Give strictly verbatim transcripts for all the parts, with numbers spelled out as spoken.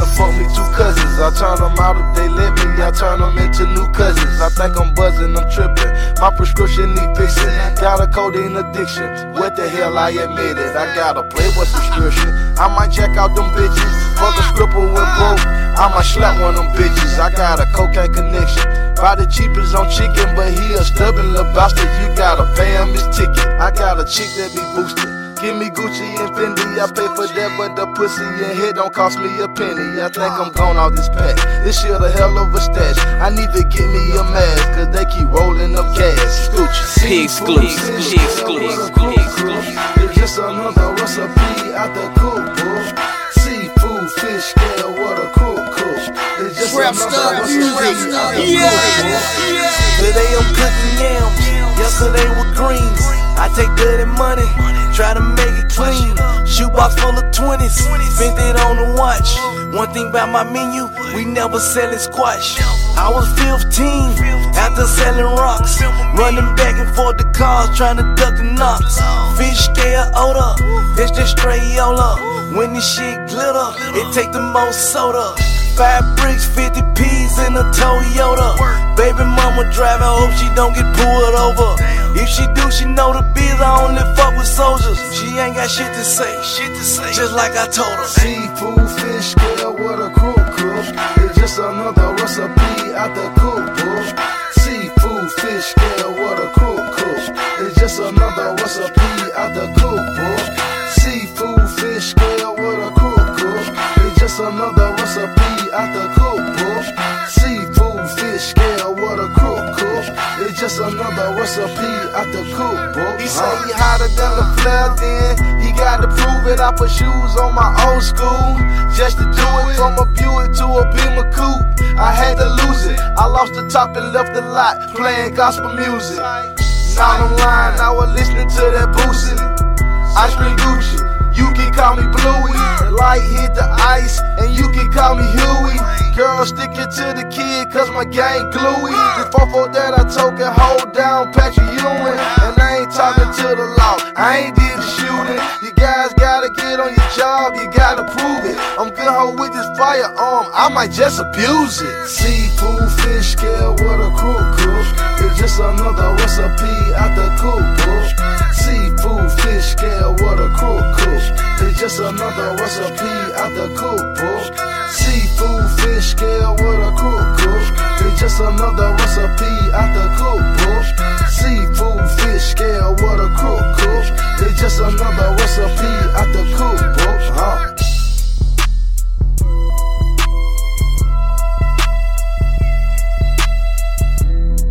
fuck me two cousins. I turn them out if they let me, I turn them into new cousins. I think I'm buzzing, I'm tripping, my prescription need fixing. Got a codeine addiction, what the hell I admit it. I got a Playboy subscription, I might check out them bitches. Fuck a stripper when broke, I might slap one of them bitches. I got a cocaine connection, buy the cheapest on chicken, but he a stubborn little bastard. You gotta pay him his ticket. I got a chick that be boosted, give me Gucci and Fendi, I pay for that, but the pussy and head don't cost me a penny. I think I'm gone off this pack, this shit a hell of a stash. I need to get me a mask, cause they keep rolling up gas. P exclusive, P exclusive, P exclusive. It's just another recipe out the cookbook. Seafood, fish scale, what a cook cook. It's just another recipe out the cookbook. Today I'm cooking yams, yesterday were greens. I take dirty money, try to make it clean. Shoebox full of twenties, spent it on the watch. One thing about my menu, we never sellin' squash. I was fifteen, after selling rocks, running back and forth the cars, trying to duck the knocks. Fish scale odor, it's just straight Yola. When this shit glitter, it take the most soda. Five bricks, fifty P's in a Toyota. Baby mama driving, hope she don't get pulled over. If she do, she know the biz, I only fuck with soldiers. She ain't got shit to say, shit to say, just like I told her. Seafood, fish scale, what a cook cook. It's just another recipe out the cookbook. Seafood, fish scale, what a cook cook. It's just another recipe out the cookbook. Seafood, fish scale, what a cook cook. It's just another recipe out the cookbook. Seafood, fish scale, what a cook cook. It's just another recipe out the cookbook. He say he hotter than the flare, then he gotta prove it. I put shoes on my old school just to do it. From a Buick to a Beamer coupe, I had to lose it. I lost the top and left the lot playing gospel music. Not online, now we're listening to that Boosie. Ice cream Gucci, you can call me Bluey. The light hit the ice, and you can call me Huey. Girl, stick it to the kid, cause my gang gluey. The fofo that I took and hold down Patrick Ewing. And I ain't talking to the law, I ain't did the shooting. You guys gotta get on your job, you gotta prove it. I'm good hoe with this firearm, I might just abuse it. Seafood, fish scale, what a crook cook. It's just another recipe out the cookbook. Seafood, fish scale, what a crook cook. It's just another recipe out the cookbook. Seafood, fish scale, what a crook cook. It's just another recipe out the cookbook. Seafood, fish scale, what a crook cook. It's just another recipe out the cookbook, huh?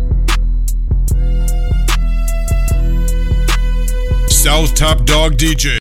South Top Dog D J.